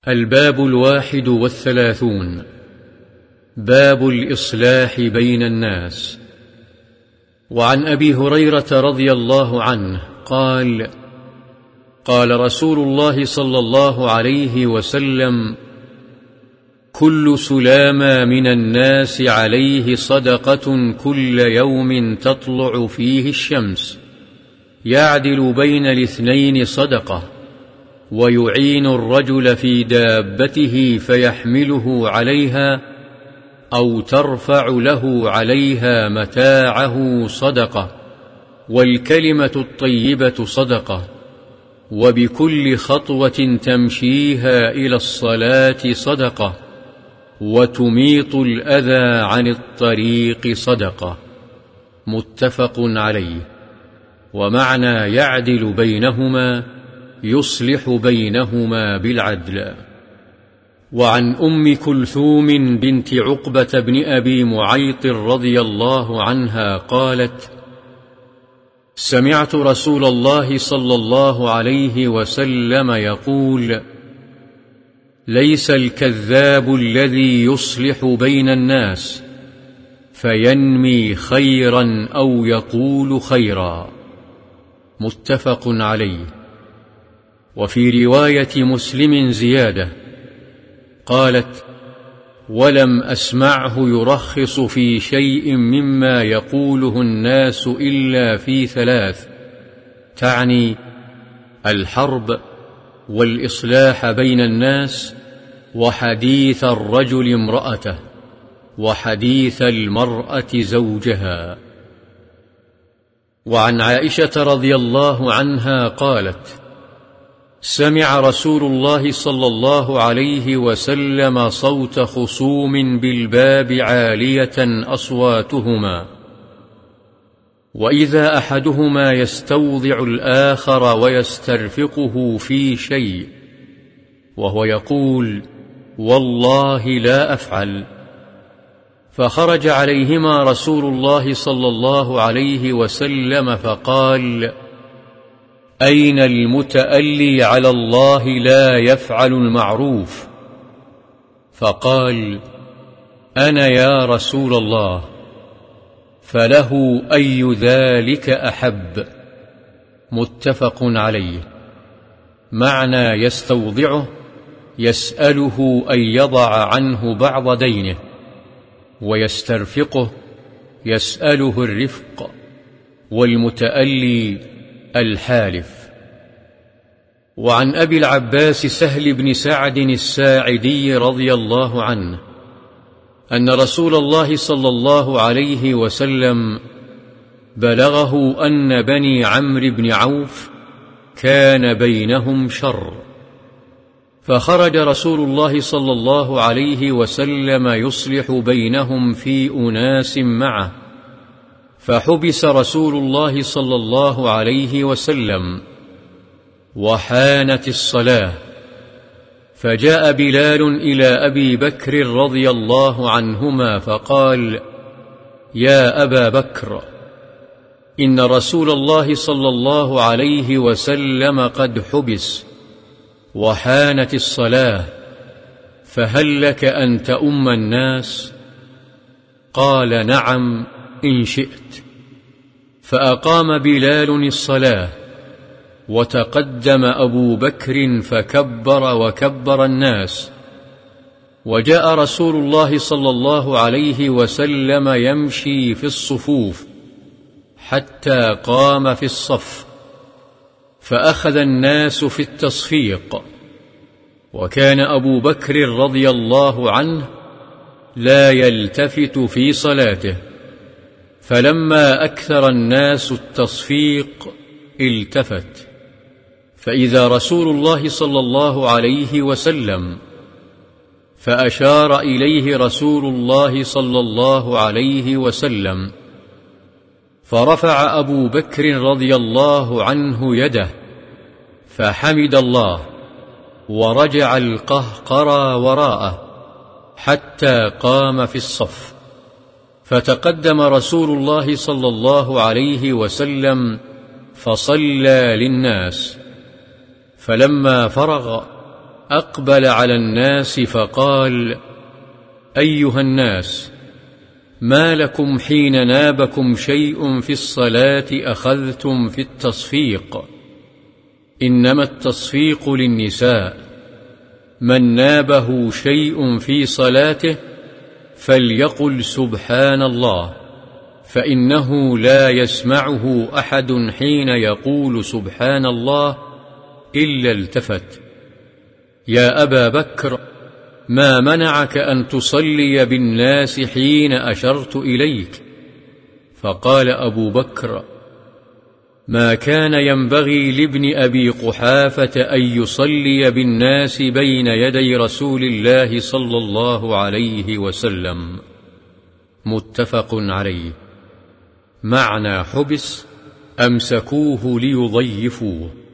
الباب 31. باب الإصلاح بين الناس. وعن أبي هريرة رضي الله عنه قال: قال رسول الله صلى الله عليه وسلم: كل سلامة من الناس عليه صدقة كل يوم تطلع فيه الشمس، يعدل بين الاثنين صدقة، ويعين الرجل في دابته فيحمله عليها أو ترفع له عليها متاعه صدقة، والكلمة الطيبة صدقة، وبكل خطوة تمشيها إلى الصلاة صدقة، وتميط الأذى عن الطريق صدقة. متفق عليه. ومعنى يعدل بينهما يصلح بينهما بالعدل. وعن أم كلثوم بنت عقبة بن أبي معيط رضي الله عنها قالت: سمعت رسول الله صلى الله عليه وسلم يقول: ليس الكذاب الذي يصلح بين الناس فينمي خيرا أو يقول خيرا. متفق عليه. وفي رواية مسلم زيادة قالت: ولم أسمعه يرخص في شيء مما يقوله الناس إلا في ثلاث، تعني الحرب، والإصلاح بين الناس، وحديث الرجل امرأته، وحديث المرأة زوجها. وعن عائشة رضي الله عنها قالت: سمع رسول الله صلى الله عليه وسلم صوت خصوم بالباب عالية أصواتهما، وإذا أحدهما يستوضع الآخر ويسترفقه في شيء وهو يقول: والله لا أفعل، فخرج عليهما رسول الله صلى الله عليه وسلم فقال: أين المتألي على الله لا يفعل المعروف؟ فقال: أنا يا رسول الله. فله أي ذلك أحب. متفق عليه. معنى يستوضعه يسأله أن يضع عنه بعض دينه، ويسترفقه يسأله الرفق، والمتألي الحالف. وعن أبي العباس سهل بن سعد الساعدي رضي الله عنه أن رسول الله صلى الله عليه وسلم بلغه أن بني عمرو بن عوف كان بينهم شر، فخرج رسول الله صلى الله عليه وسلم يصلح بينهم في أناس معه، فحبس رسول الله صلى الله عليه وسلم، وحانت الصلاة، فجاء بلال إلى أبي بكر رضي الله عنهما فقال: يا أبا بكر، إن رسول الله صلى الله عليه وسلم قد حبس وحانت الصلاة، فهل لك أن تؤم الناس؟ قال: نعم إن شئت. فأقام بلال الصلاة، وتقدم أبو بكر فكبر وكبر الناس، وجاء رسول الله صلى الله عليه وسلم يمشي في الصفوف حتى قام في الصف، فأخذ الناس في التصفيق، وكان أبو بكر رضي الله عنه لا يلتفت في صلاته، فلما أكثر الناس التصفيق التفت، فإذا رسول الله صلى الله عليه وسلم، فأشار إليه رسول الله صلى الله عليه وسلم، فرفع أبو بكر رضي الله عنه يده فحمد الله، ورجع القهقرى وراءه حتى قام في الصف، فتقدم رسول الله صلى الله عليه وسلم فصلى للناس، فلما فرغ أقبل على الناس فقال: أيها الناس، ما لكم حين نابكم شيء في الصلاة أخذتم في التصفيق؟ إنما التصفيق للنساء. من نابه شيء في صلاته فليقل سبحان الله، فإنه لا يسمعه أحد حين يقول سبحان الله إلا التفت. يا أبا بكر، ما منعك أن تصلي بالناس حين أشرت إليك؟ فقال أبو بكر: ما كان ينبغي لابن أبي قحافة أن يصلي بالناس بين يدي رسول الله صلى الله عليه وسلم. متفق عليه. معنى حبس: أمسكوه ليضيفوه.